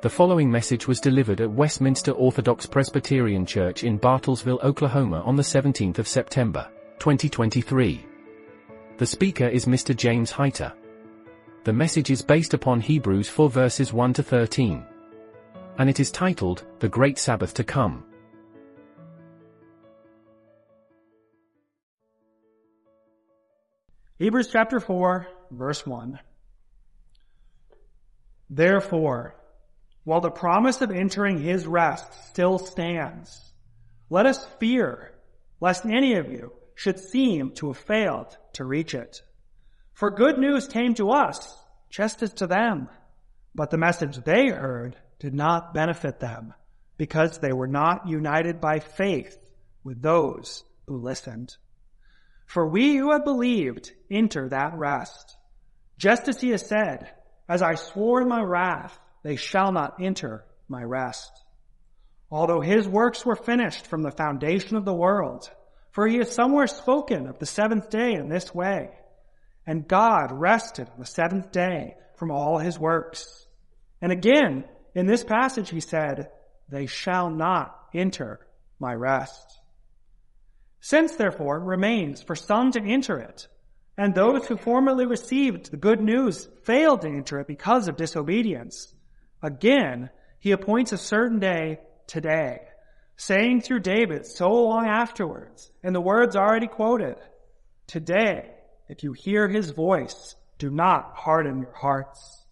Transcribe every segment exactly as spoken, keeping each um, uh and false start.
The following message was delivered at Westminster Orthodox Presbyterian Church in Bartlesville, Oklahoma on the seventeenth of September, twenty twenty-three. The speaker is Mister James Heiter. The message is based upon Hebrews four verses one to thirteen. And it is titled, The Great Sabbath to Come. Hebrews chapter four, verse one. Therefore, while the promise of entering his rest still stands, let us fear, lest any of you should seem to have failed to reach it. For good news came to us, just as to them, but the message they heard did not benefit them, because they were not united by faith with those who listened. For we who have believed enter that rest, just as he has said, as I swore in my wrath, they shall not enter my rest. Although his works were finished from the foundation of the world, for he has somewhere spoken of the seventh day in this way, and God rested on the seventh day from all his works. And again, in this passage he said, they shall not enter my rest. Since therefore it remains for some to enter it, and those who formerly received the good news failed to enter it because of disobedience, again, he appoints a certain day today, saying through David so long afterwards, in the words already quoted, today, if you hear his voice, do not harden your hearts.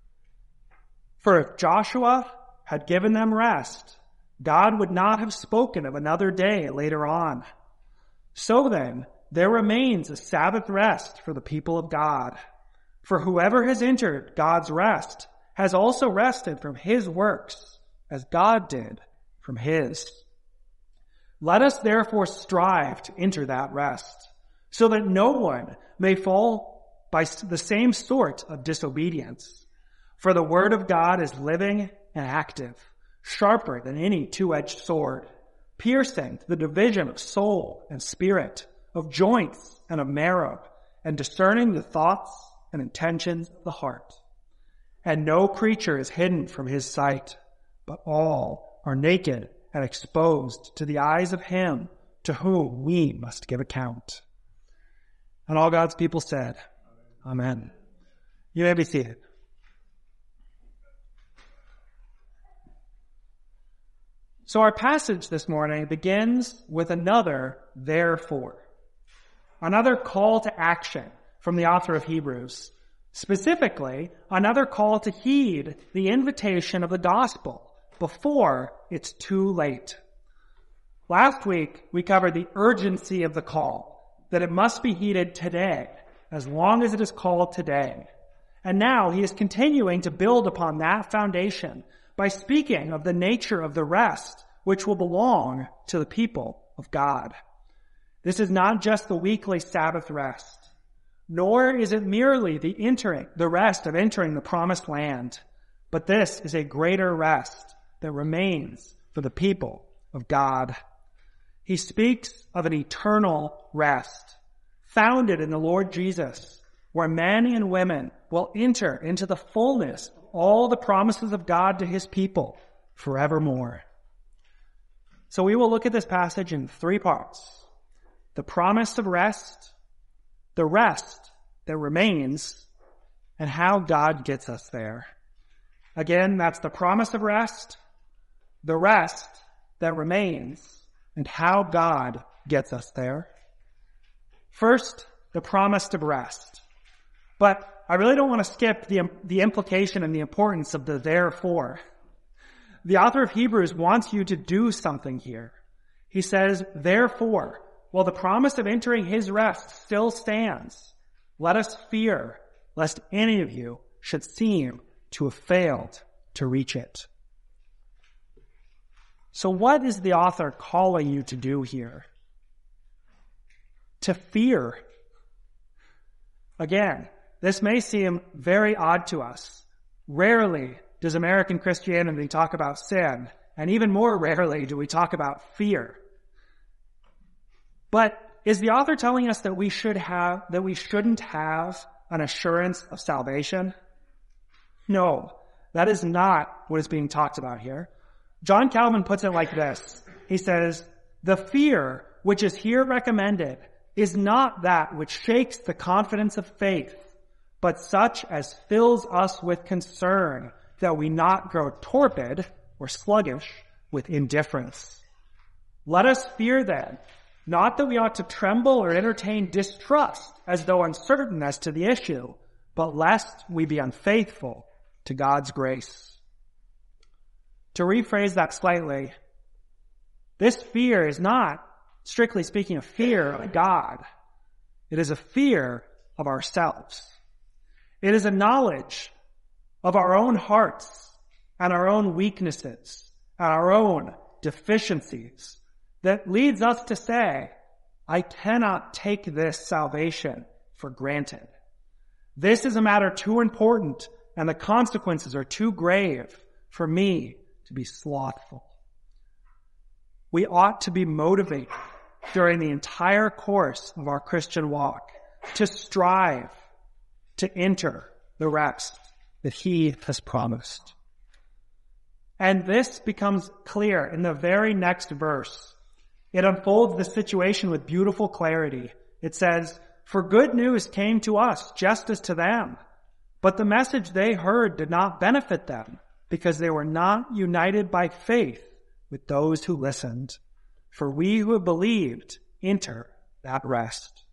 For if Joshua had given them rest, God would not have spoken of another day later on. So then, there remains a Sabbath rest for the people of God. For whoever has entered God's rest has also rested from his works, as God did from his. Let us therefore strive to enter that rest, so that no one may fall by the same sort of disobedience. For the word of God is living and active, sharper than any two-edged sword, piercing to the division of soul and spirit, of joints and of marrow, and discerning the thoughts and intentions of the heart. And no creature is hidden from his sight, but all are naked and exposed to the eyes of him to whom we must give account. And all God's people said, Amen. You may be seated. So our passage this morning begins with another therefore, another call to action from the author of Hebrews. Specifically, another call to heed the invitation of the gospel before it's too late. Last week, we covered the urgency of the call, that it must be heeded today, as long as it is called today. And now he is continuing to build upon that foundation by speaking of the nature of the rest which will belong to the people of God. This is not just the weekly Sabbath rest, nor is it merely the entering, the rest of entering the promised land, but this is a greater rest that remains for the people of God. He speaks of an eternal rest, founded in the Lord Jesus, where men and women will enter into the fullness of all the promises of God to his people forevermore. So we will look at this passage in three parts: the promise of rest, the rest that remains, and how God gets us there. Again, that's the promise of rest, the rest that remains, and how God gets us there. First, the promise of rest. But I really don't want to skip the, the implication and the importance of the therefore. The author of Hebrews wants you to do something here. He says, therefore, while the promise of entering his rest still stands, let us fear, lest any of you should seem to have failed to reach it. So what is the author calling you to do here? To fear. Again, this may seem very odd to us. Rarely does American Christianity talk about sin, and even more rarely do we talk about fear. But is the author telling us that we should have, that we shouldn't have an assurance of salvation? No. That is not what is being talked about here. John Calvin puts it like this. He says, the fear which is here recommended is not that which shakes the confidence of faith, but such as fills us with concern that we not grow torpid or sluggish with indifference. Let us fear then, not that we ought to tremble or entertain distrust as though uncertain as to the issue, but lest we be unfaithful to God's grace. To rephrase that slightly, this fear is not, strictly speaking, a fear of God. It is a fear of ourselves. It is a knowledge of our own hearts and our own weaknesses and our own deficiencies that leads us to say, I cannot take this salvation for granted. This is a matter too important and the consequences are too grave for me to be slothful. We ought to be motivated during the entire course of our Christian walk to strive to enter the rest that He has promised. And this becomes clear in the very next verse. It unfolds the situation with beautiful clarity. It says, for good news came to us just as to them, but the message they heard did not benefit them because they were not united by faith with those who listened. For we who have believed enter that rest.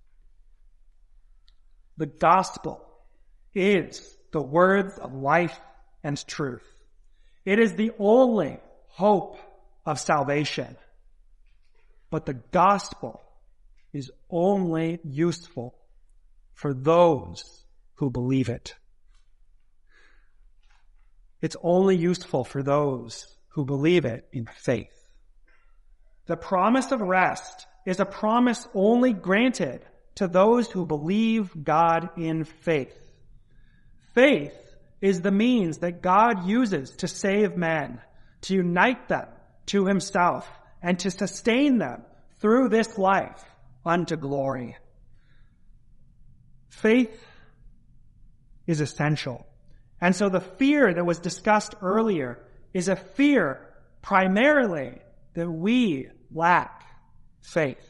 The gospel is the words of life and truth. It is the only hope of salvation. But the gospel is only useful for those who believe it. It's only useful for those who believe it in faith. The promise of rest is a promise only granted to those who believe God in faith. Faith is the means that God uses to save men, to unite them to Himself, and to sustain them through this life unto glory. Faith is essential. And so the fear that was discussed earlier is a fear primarily that we lack faith.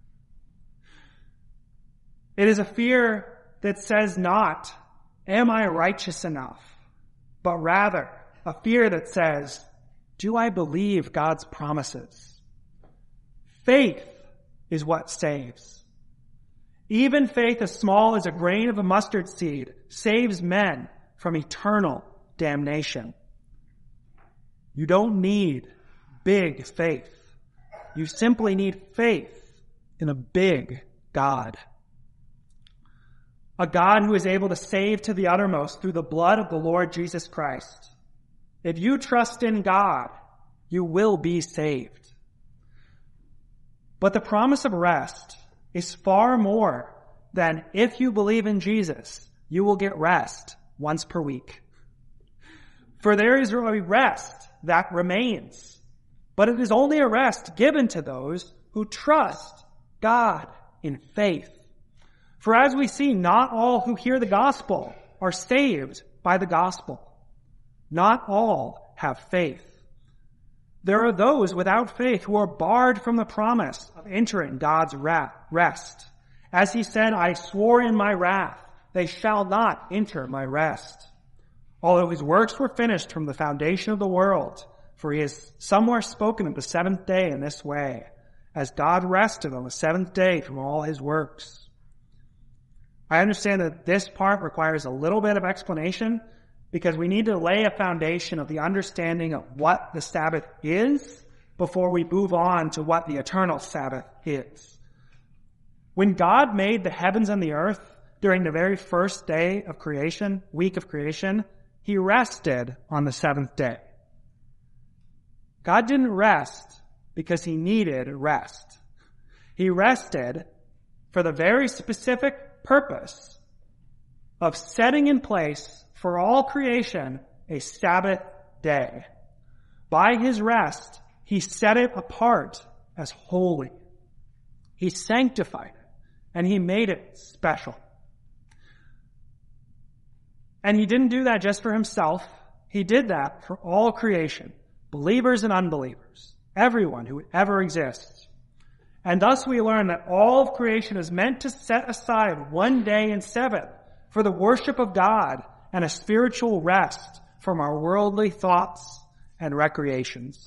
It is a fear that says not, am I righteous enough? But rather, a fear that says, do I believe God's promises? Faith is what saves. Even faith as small as a grain of a mustard seed saves men from eternal damnation. You don't need big faith. You simply need faith in a big God. A God who is able to save to the uttermost through the blood of the Lord Jesus Christ. If you trust in God, you will be saved. But the promise of rest is far more than if you believe in Jesus, you will get rest once per week. For there is a rest that remains, but it is only a rest given to those who trust God in faith. For as we see, not all who hear the gospel are saved by the gospel. Not all have faith. There are those without faith who are barred from the promise of entering God's rest. As He said, I swore in my wrath, they shall not enter my rest. Although His works were finished from the foundation of the world, for He has somewhere spoken of the seventh day in this way, as God rested on the seventh day from all His works. I understand that this part requires a little bit of explanation because we need to lay a foundation of the understanding of what the Sabbath is before we move on to what the eternal Sabbath is. When God made the heavens and the earth during the very first day of creation, week of creation, He rested on the seventh day. God didn't rest because He needed rest. He rested for the very specific purpose of setting in place for all creation a Sabbath day. By His rest, He set it apart as holy. He sanctified it, and He made it special. And He didn't do that just for Himself. He did that for all creation, believers and unbelievers, everyone who ever exists. And thus we learn that all of creation is meant to set aside one day in seven for the worship of God and a spiritual rest from our worldly thoughts and recreations.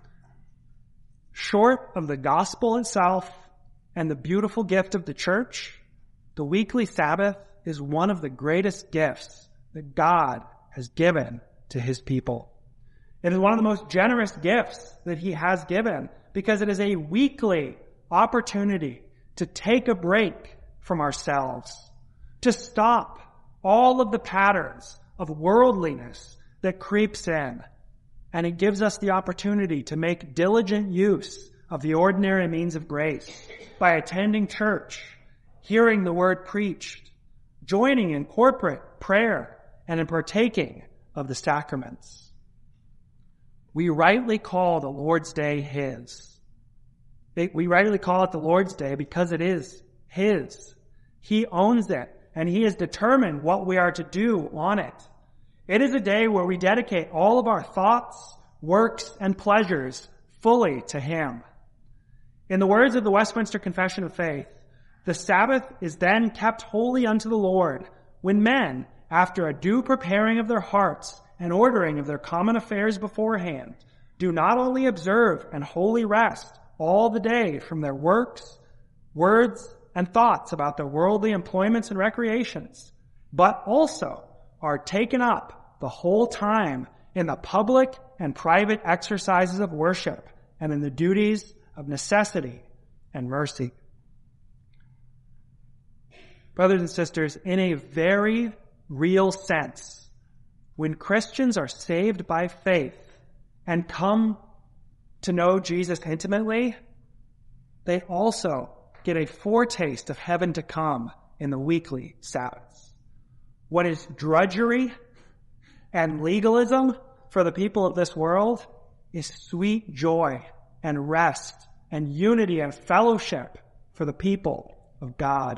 Short of the gospel itself and the beautiful gift of the church, the weekly Sabbath is one of the greatest gifts that God has given to his people. It is one of the most generous gifts that he has given because it is a weekly opportunity to take a break from ourselves, to stop all of the patterns of worldliness that creeps in. And it gives us the opportunity to make diligent use of the ordinary means of grace by attending church, hearing the word preached, joining in corporate prayer, and in partaking of the sacraments. We rightly call the Lord's Day his. We rightly call it the Lord's Day because it is his. He owns it, and he has determined what we are to do on it. It is a day where we dedicate all of our thoughts, works, and pleasures fully to him. In the words of the Westminster Confession of Faith, the Sabbath is then kept holy unto the Lord when men, after a due preparing of their hearts and ordering of their common affairs beforehand, do not only observe and wholly rest all the day from their works, words, and thoughts about their worldly employments and recreations, but also are taken up the whole time in the public and private exercises of worship and in the duties of necessity and mercy. Brothers and sisters, in a very real sense, when Christians are saved by faith and come to know Jesus intimately, they also get a foretaste of heaven to come in the weekly Sabbaths. What is drudgery and legalism for the people of this world is sweet joy and rest and unity and fellowship for the people of God.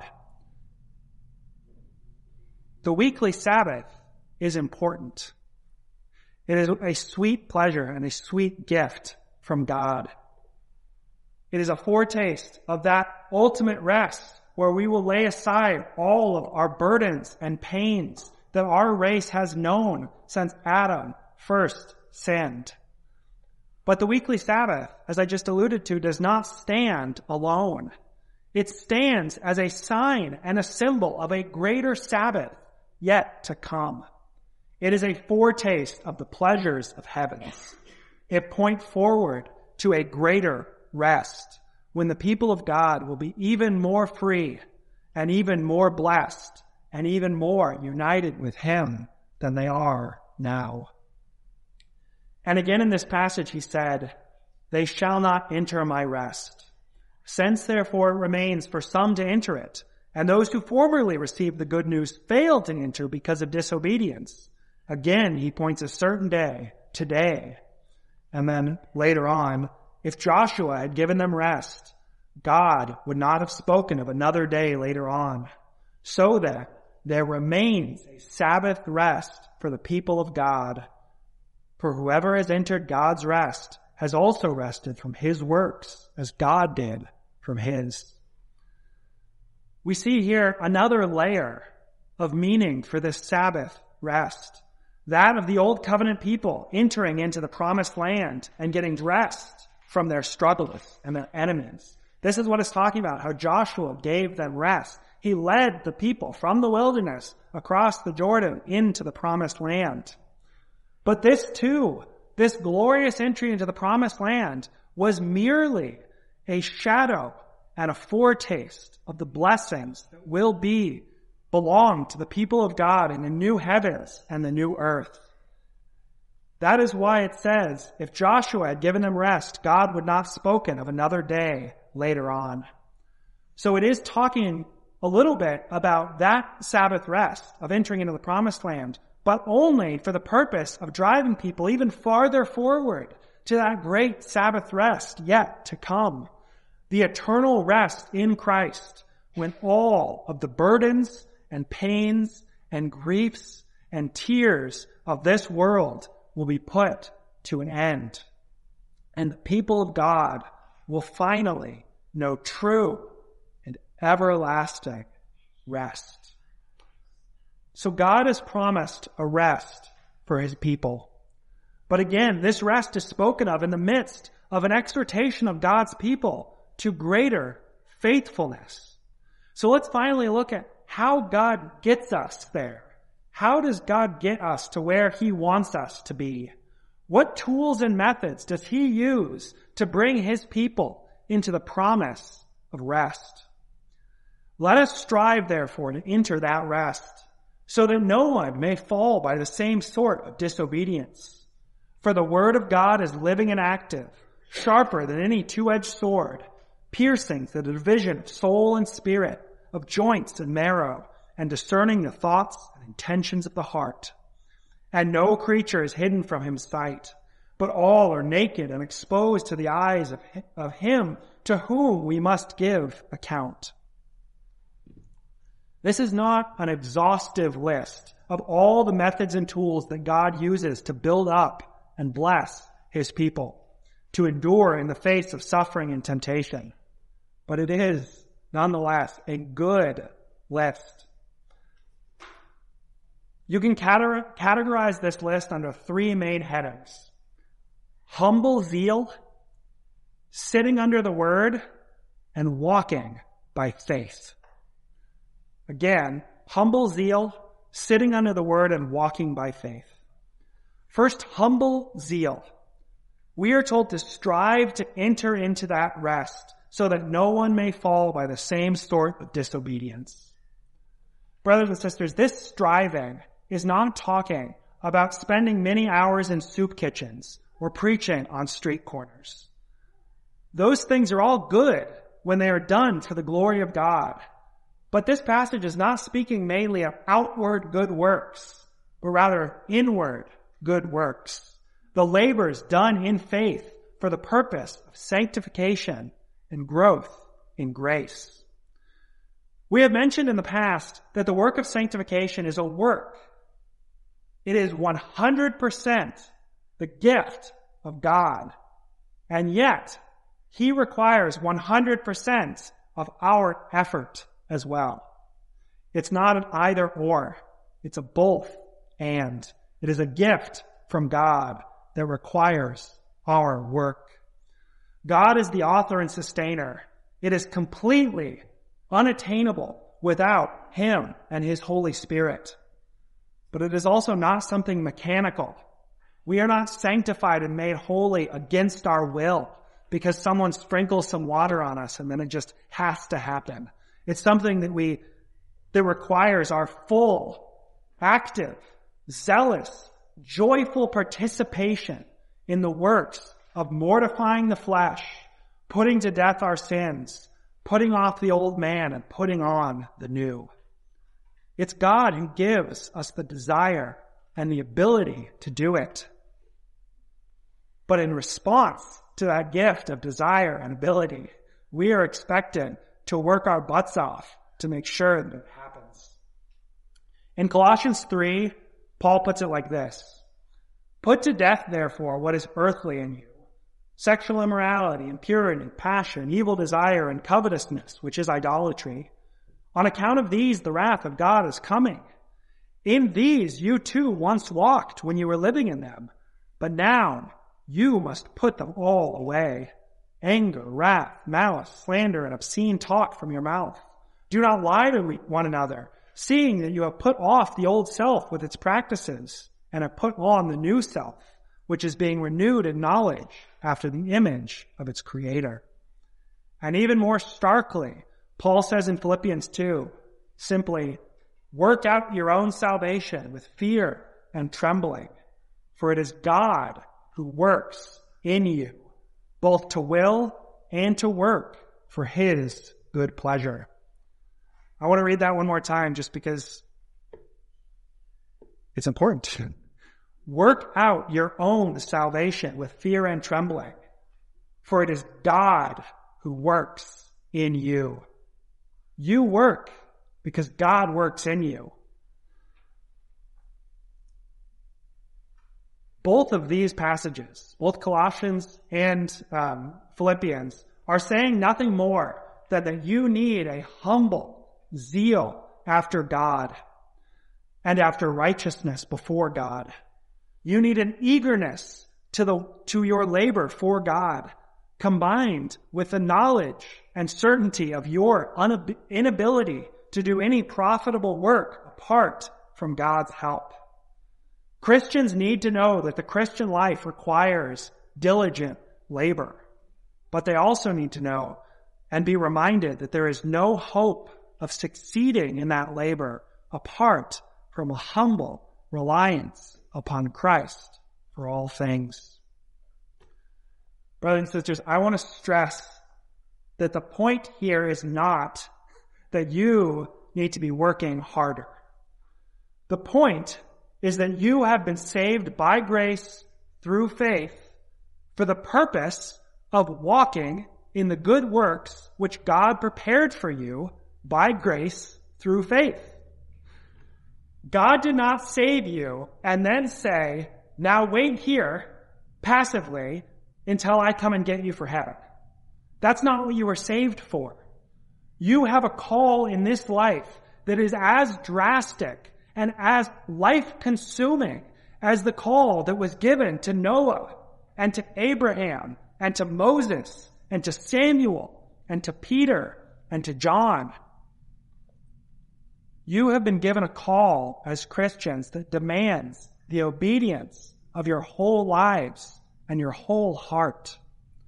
The weekly Sabbath is important. It is a sweet pleasure and a sweet gift from God. It is a foretaste of that ultimate rest where we will lay aside all of our burdens and pains that our race has known since Adam first sinned. But the weekly Sabbath, as I just alluded to, does not stand alone. It stands as a sign and a symbol of a greater Sabbath yet to come. It is a foretaste of the pleasures of heaven. It points forward to a greater rest when the people of God will be even more free and even more blessed and even more united with him than they are now. And again in this passage he said, "They shall not enter my rest. Since therefore it remains for some to enter it, and those who formerly received the good news failed to enter because of disobedience." Again, he points a certain day, today. And then later on, if Joshua had given them rest, God would not have spoken of another day later on. So that there remains a Sabbath rest for the people of God. For whoever has entered God's rest has also rested from his works, as God did from his. We see here another layer of meaning for this Sabbath rest. That of the old covenant people entering into the promised land and getting rest from their struggles and their enemies. This is what it's talking about, how Joshua gave them rest. He led the people from the wilderness across the Jordan into the promised land. But this too, this glorious entry into the promised land, was merely a shadow and a foretaste of the blessings that will be belong to the people of God in the new heavens and the new earth. That is why it says, if Joshua had given them rest, God would not have spoken of another day later on. So it is talking a little bit about that Sabbath rest of entering into the promised land, but only for the purpose of driving people even farther forward to that great Sabbath rest yet to come. The eternal rest in Christ, when all of the burdens and pains and griefs and tears of this world will be put to an end, and the people of God will finally know true and everlasting rest. So God has promised a rest for his people. But again, this rest is spoken of in the midst of an exhortation of God's people to greater faithfulness. So let's finally look at how God gets us there. How does God get us to where he wants us to be? What tools and methods does he use to bring his people into the promise of rest? Let us strive, therefore, to enter that rest, so that no one may fall by the same sort of disobedience. For the word of God is living and active, sharper than any two-edged sword, piercing to the division of soul and spirit, of joints and marrow, and discerning the thoughts and intentions of the heart. And no creature is hidden from his sight, but all are naked and exposed to the eyes of, of him to whom we must give account. This is not an exhaustive list of all the methods and tools that God uses to build up and bless his people, to endure in the face of suffering and temptation. But it is, nonetheless, a good list. You can categorize this list under three main headings: humble zeal, sitting under the word, and walking by faith. Again, humble zeal, sitting under the word, and walking by faith. First, humble zeal. We are told to strive to enter into that rest so that no one may fall by the same sort of disobedience. Brothers and sisters, this striving is not talking about spending many hours in soup kitchens or preaching on street corners. Those things are all good when they are done for the glory of God. But this passage is not speaking mainly of outward good works, but rather inward good works. The labors done in faith for the purpose of sanctification and growth in grace. We have mentioned in the past that the work of sanctification is a work. It is one hundred percent the gift of God. And yet, he requires one hundred percent of our effort as well. It's not an either or. It's a both and. It is a gift from God that requires our work. God is the author and sustainer. It is completely unattainable without him and his Holy Spirit. But it is also not something mechanical. We are not sanctified and made holy against our will because someone sprinkles some water on us and then it just has to happen. It's something that we, that requires our full, active, zealous, joyful participation in the works of mortifying the flesh, putting to death our sins, putting off the old man and putting on the new. It's God who gives us the desire and the ability to do it. But in response to that gift of desire and ability, we are expected to work our butts off to make sure that it happens. In Colossians three, Paul puts it like this: "Put to death, therefore, what is earthly in you, sexual immorality, impurity, passion, evil desire, and covetousness, which is idolatry. On account of these, the wrath of God is coming. In these you too once walked when you were living in them, but now you must put them all away. Anger, wrath, malice, slander, and obscene talk from your mouth. Do not lie to one another, seeing that you have put off the old self with its practices, and have put on the new self, which is being renewed in knowledge after the image of its creator." And even more starkly, Paul says in Philippians two, simply, "Work out your own salvation with fear and trembling, for it is God who works in you, both to will and to work for his good pleasure." I want to read that one more time just because it's important. Work out your own salvation with fear and trembling, for it is God who works in you. You work because God works in you. both of these passages, both Colossians and um, Philippians, are saying nothing more than that you need a humble zeal after God and after righteousness before God. You need an eagerness to the to your labor for God, combined with the knowledge and certainty of your unab- inability to do any profitable work apart from God's help. Christians need to know that the Christian life requires diligent labor, but they also need to know and be reminded that there is no hope of succeeding in that labor apart from a humble reliance upon Christ for all things. Brothers and sisters, I want to stress that the point here is not that you need to be working harder. The point is that you have been saved by grace through faith for the purpose of walking in the good works which God prepared for you by grace through faith. God did not save you and then say, now wait here passively until I come and get you for heaven. That's not what you were saved for. You have a call in this life that is as drastic and as life-consuming as the call that was given to Noah and to Abraham and to Moses and to Samuel and to Peter and to John. You have been given a call as Christians that demands the obedience of your whole lives and your whole heart.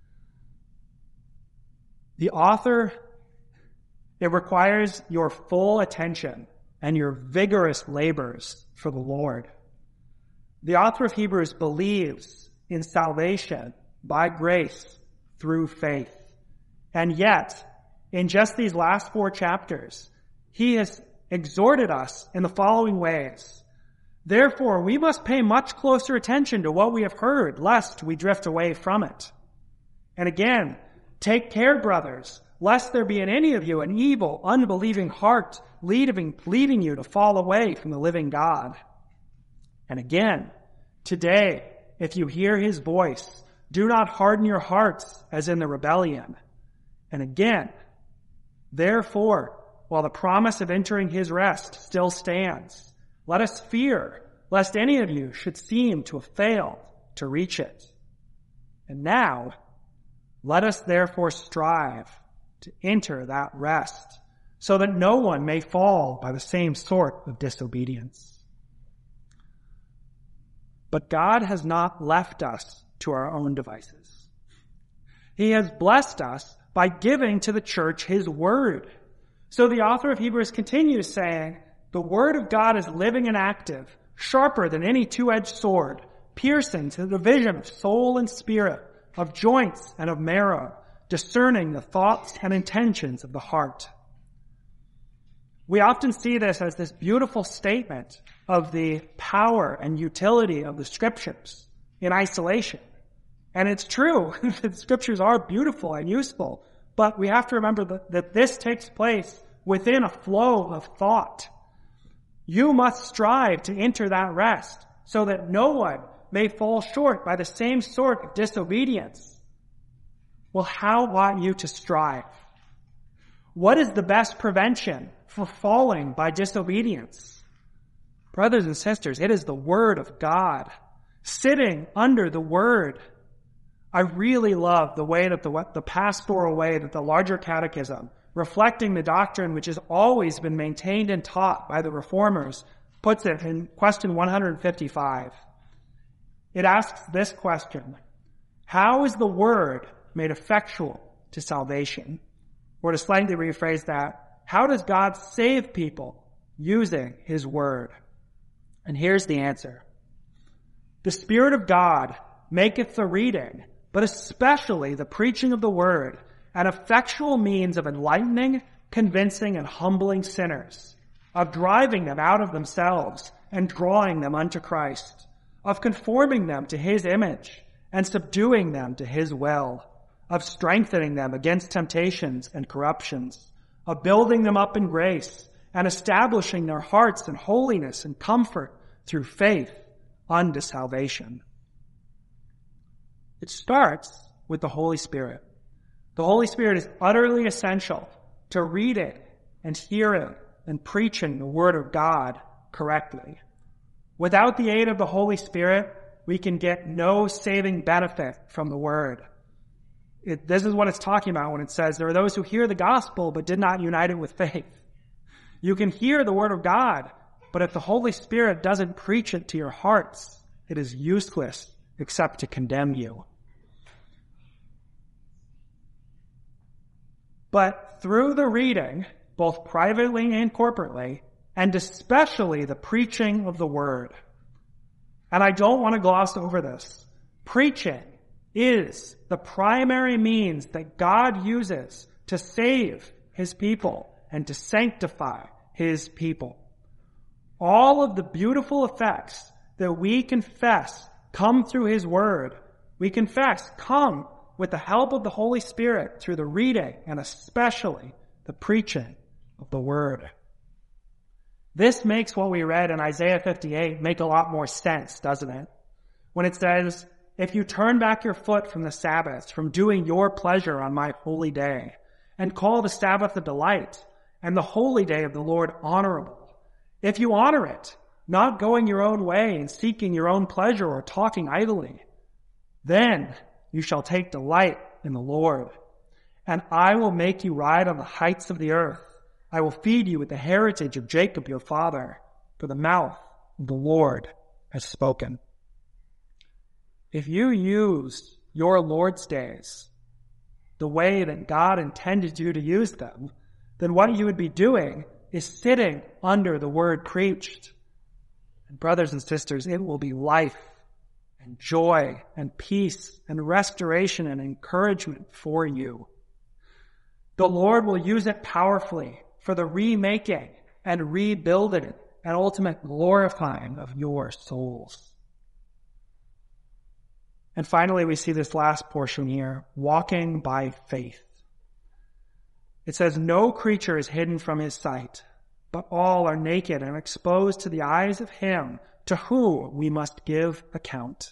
The author, it requires your full attention and your vigorous labors for the Lord. The author of Hebrews believes in salvation by grace through faith. And yet, in just these last four chapters, he has exhorted us in the following ways. Therefore, we must pay much closer attention to what we have heard, lest we drift away from it. And again, take care, brothers, lest there be in any of you an evil, unbelieving heart leading, leading you to fall away from the living God. And again, today, if you hear his voice, do not harden your hearts as in the rebellion. And again, therefore, while the promise of entering his rest still stands, let us fear lest any of you should seem to have failed to reach it. And now, let us therefore strive to enter that rest, so that no one may fall by the same sort of disobedience. But God has not left us to our own devices. He has blessed us by giving to the church his word. So the author of Hebrews continues saying, the word of God is living and active, sharper than any two-edged sword, piercing to the division of soul and spirit, of joints and of marrow, discerning the thoughts and intentions of the heart. We often see this as this beautiful statement of the power and utility of the scriptures in isolation. And it's true, the scriptures are beautiful and useful, but we have to remember that, that this takes place within a flow of thought. You must strive to enter that rest so that no one may fall short by the same sort of disobedience. Well, how ought you to strive? What is the best prevention for falling by disobedience? Brothers and sisters, it is the Word of God, sitting under the Word. I really love the way that the, the pastoral way that the larger catechism, reflecting the doctrine which has always been maintained and taught by the Reformers, puts it in question one hundred fifty-five. It asks this question: how is the Word made effectual to salvation? Or to slightly rephrase that, how does God save people using his word? And here's the answer. The Spirit of God maketh the reading, but especially the preaching of the word, an effectual means of enlightening, convincing, and humbling sinners, of driving them out of themselves and drawing them unto Christ, of conforming them to his image and subduing them to his will, of strengthening them against temptations and corruptions, of building them up in grace and establishing their hearts in holiness and comfort through faith unto salvation. It starts with the Holy Spirit. The Holy Spirit is utterly essential to reading and hearing and preaching the Word of God correctly. Without the aid of the Holy Spirit, we can get no saving benefit from the Word. It, this is what it's talking about when it says there are those who hear the gospel but did not unite it with faith. You can hear the Word of God, but if the Holy Spirit doesn't preach it to your hearts, it is useless except to condemn you. But through the reading, both privately and corporately, and especially the preaching of the Word, and I don't want to gloss over this, preaching is the primary means that God uses to save His people and to sanctify His people. All of the beautiful effects that we confess come through His Word, we confess come with the help of the Holy Spirit through the reading and especially the preaching of the Word. This makes what we read in Isaiah fifty-eight make a lot more sense, doesn't it? When it says, if you turn back your foot from the Sabbath, from doing your pleasure on my holy day, and call the Sabbath a delight, and the holy day of the Lord honorable, if you honor it, not going your own way and seeking your own pleasure or talking idly, then you shall take delight in the Lord. And I will make you ride on the heights of the earth. I will feed you with the heritage of Jacob your father, for the mouth of the Lord has spoken. If you use your Lord's days the way that God intended you to use them, then what you would be doing is sitting under the word preached. And brothers and sisters, it will be life and joy and peace and restoration and encouragement for you. The Lord will use it powerfully for the remaking and rebuilding and ultimate glorifying of your souls. And finally, we see this last portion here, walking by faith. It says, no creature is hidden from His sight, but all are naked and exposed to the eyes of Him to whom we must give account.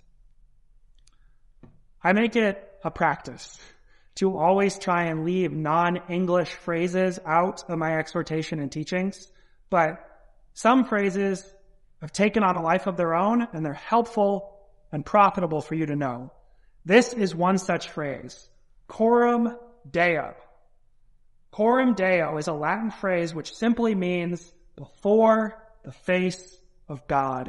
I make it a practice to always try and leave non-English phrases out of my exhortation and teachings, but some phrases have taken on a life of their own, and they're helpful and profitable for you to know. This is one such phrase, coram Deo. Coram Deo is a Latin phrase which simply means before the face of God.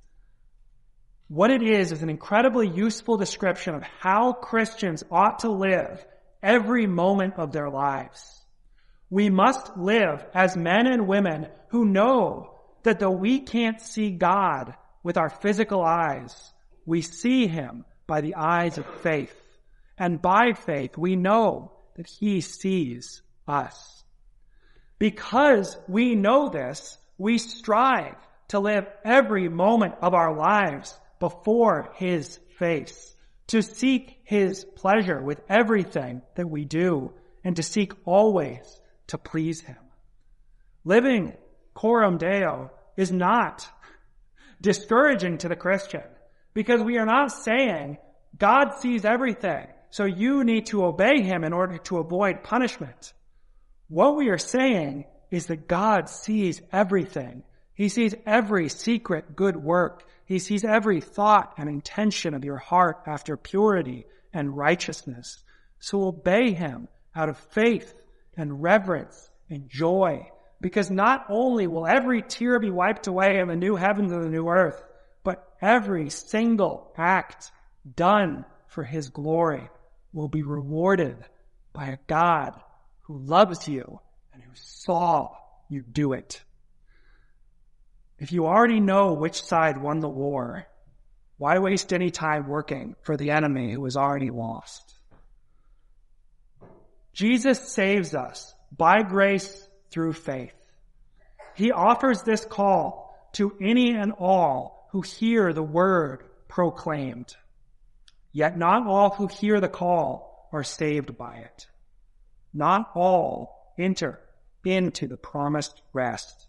What it is is an incredibly useful description of how Christians ought to live every moment of their lives. We must live as men and women who know that though we can't see God with our physical eyes, we see Him by the eyes of faith. And by faith, we know that He sees us. Because we know this, we strive to live every moment of our lives before His face, to seek His pleasure with everything that we do, and to seek always to please Him. Living coram Deo is not discouraging to the Christian, because we are not saying God sees everything, so you need to obey Him in order to avoid punishment. What we are saying is that God sees everything. He sees every secret good work. He sees every thought and intention of your heart after purity and righteousness. So obey Him out of faith and reverence and joy, because not only will every tear be wiped away in the new heavens and the new earth, but every single act done for His glory will be rewarded by a God who loves you and who saw you do it. If you already know which side won the war, why waste any time working for the enemy who is already lost? Jesus saves us by grace through faith. He offers this call to any and all who hear the word proclaimed. Yet not all who hear the call are saved by it. Not all enter into the promised rest.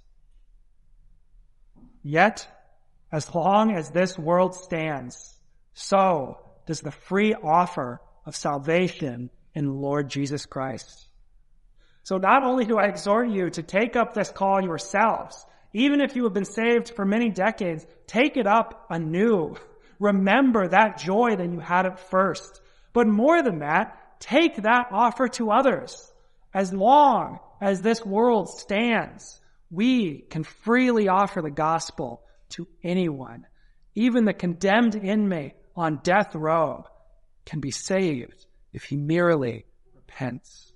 Yet, as long as this world stands, so does the free offer of salvation in the Lord Jesus Christ. So not only do I exhort you to take up this call yourselves, even if you have been saved for many decades, take it up anew. Remember that joy that you had at first. But more than that, take that offer to others. As long as this world stands, we can freely offer the gospel to anyone. Even the condemned inmate on death row can be saved if he merely repents.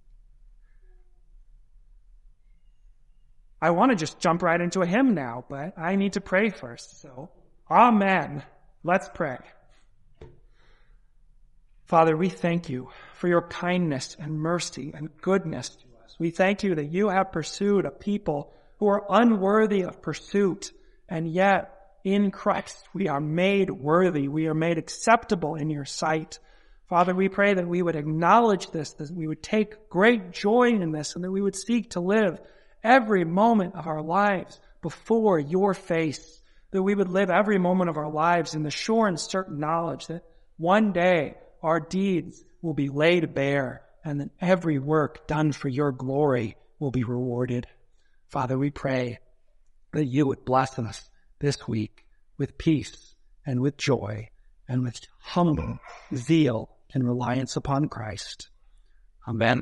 I want to just jump right into a hymn now, but I need to pray first. So, amen. Let's pray. Father, we thank you for your kindness and mercy and goodness to us. We thank you that you have pursued a people who are unworthy of pursuit, and yet in Christ we are made worthy. We are made acceptable in your sight. Father, we pray that we would acknowledge this, that we would take great joy in this, and that we would seek to live every moment of our lives before your face, that we would live every moment of our lives in the sure and certain knowledge that one day our deeds will be laid bare and that every work done for your glory will be rewarded. Father, we pray that you would bless us this week with peace and with joy and with humble zeal and reliance upon Christ. Amen.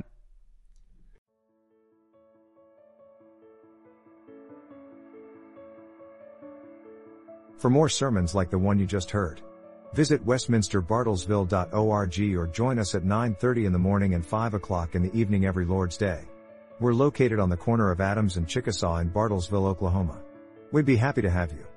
For more sermons like the one you just heard, visit westminster bartlesville dot org or join us at nine thirty in the morning and five o'clock in the evening every Lord's Day. We're located on the corner of Adams and Chickasaw in Bartlesville, Oklahoma. We'd be happy to have you.